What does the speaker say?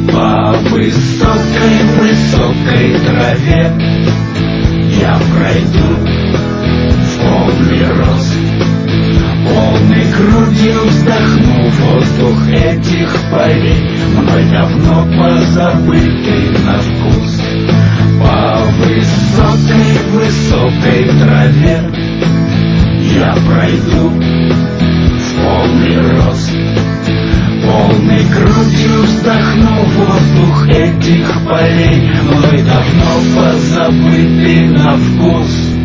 По высокой траве я пройду в полный рост, полной грудью вздохну воздух этих полей, мной давно позабытый на вкус. По высокой траве я пройду в полный рост, полной грудью вздохну воздух этих полей, мной давно позабытый на вкус.